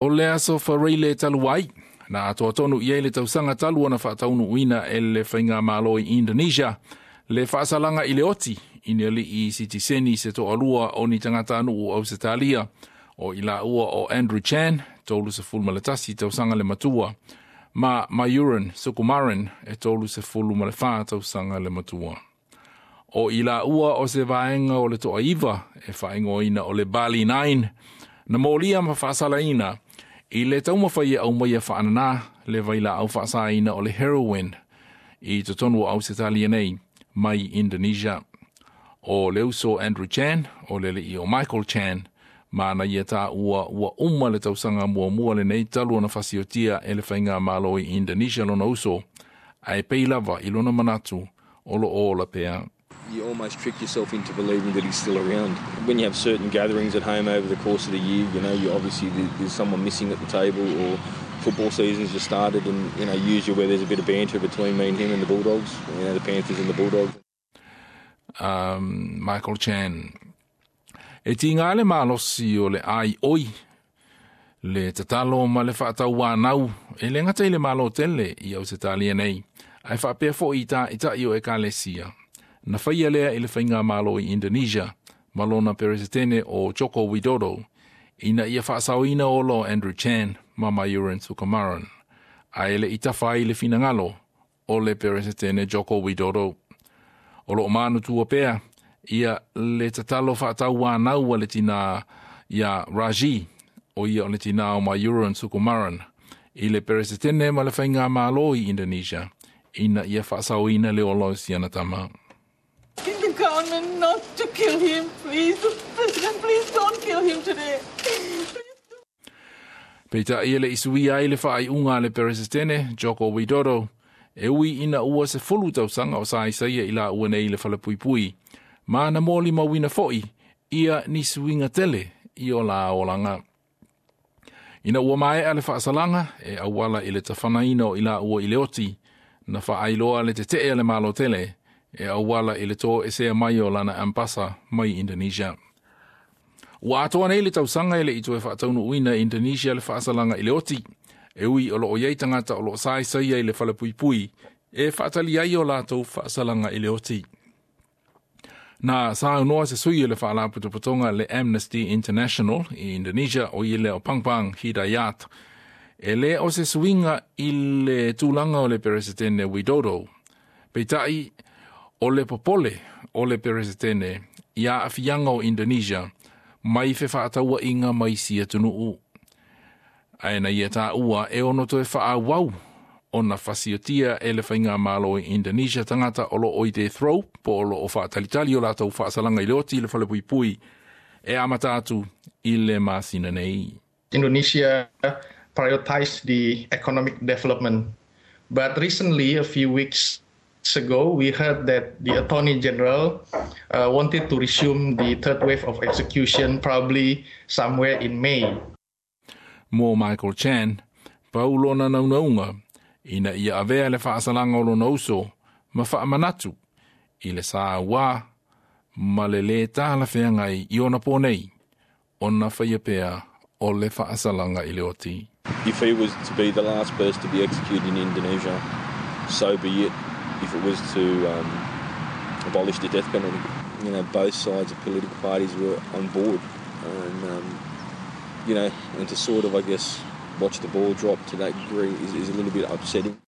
O lea so wharei le talu ai, na atoa tonu i le tausanga talu ana whaataunu uina e le whainga malo i Indonesia, le whaasalanga i le oti, ineli i sitiseni se to alua o ni tangata anu o Ausitalia, o ila ua o Andrew Chan, tolu se fulu malatasi tausanga le matua, ma Mayuran Sukumaran e tolu se fulu malefaa tausanga le matua. O ila ua o se vaenga o le toa iwa, e whaingo ina o le Bali 9, na molia ma whaasalaina, i le taumawhai au mai a whaanana, le vaila au whaasaina o le heroin, i to tonu o Ausitalia nei, mai Indonesia. O le uso Andrew Chan, o le i o Michael Chan, ma na ia tā ua le tausanga mua le nei talu na whasiotia e le whainga malo i Indonesia lona uso, ai peilawa i lona manatu o lo o la pea. You almost trick yourself into believing that he's still around. When you have certain gatherings at home over the course of the year, you know, you obviously there's someone missing at the table, or football season's just started, and you know, usually where there's a bit of banter between me and him and the Bulldogs, you know, the Panthers and the Bulldogs. Michael Chan. E tinga le malosi o le ai oi, le tatalo ma le whaatau wānau, e le ngata i le malo tele i Ausitalia nei, ai whapea fo i ta i o e kālesia. Na whaia lea i le whainga malo i Indonesia, malona peresetene o Joko Widodo, ina ia whaasauina o lo Andrew Chan, ma Mayuran Sukumaran, a ele i tawhai le finangalo o le peresetene Joko Widodo. O lo manu tua pea, ia le tatalo whaatau wānau le tina ia Raji, o ia o le tina o Mayuran Sukumaran, i le peresetene ma le whainga malo i Indonesia, ina ia whaasauina le o lo sianatama. The government not to kill him, please. President, please don't kill him today. Peita ia le isui ai le whaai unga le peresetene, Joko Widodo, e ui ina ua se fulu tausanga o saia ila ua nei le whalapuipui, ma na mōli mawina foi, ia ni suinga tele i o la olanga. Ina ua mai ale whaasalanga, e awala i le tawhanaina o ila ua i le oti, na whaailoa le te te le malo tele, e awala i le tō e sea mai o lana Ampasa mai Indonesia. Ua atoa nei le tausanga i le ito e whaataunu uina Indonesia le whaasalanga i le oti, e ui o lo o iei tangata o lo saia i le whalapuipui, e whaatali ai o lātou whaasalanga i le oti. Na sa noa se sui le whaalaputopotonga le Amnesty International i Indonesia o i le o Pangpang Hidayat, e le o se suinga i le tūlanga o le peresetene Widodo, peitai o le popole o le peresetene ia awhianga o Indonesia, mai fe whaataua inga mai sia tunuu. Aina ia tā ua e ono to e whaawau o na whasiotia e le whainga malo i Indonesia tangata o lo o i te throw, po o lo o whaatalitali o lātou whaasalanga i leoti i le whalepuipui, e amatatu i le māsina nei. Indonesia prioritized the economic development, but recently, a few weeks ago, we heard that the Attorney General wanted to resume the third wave of execution probably somewhere in May. Mo Michael Chan, paulona naunaunga, ina ia avea le whaasalanga o lona uso, ma whaamanatu, i le saa wā, ma le le tāla whengai i ona pōnei, ona whaiapea o le whaasalanga i le oti. If he was to be the last person to be executed in Indonesia, so be it. If it was to abolish the death penalty, you know, both sides of political parties were on board, and you know, and to sort of, I guess, watch the ball drop to that degree is a little bit upsetting.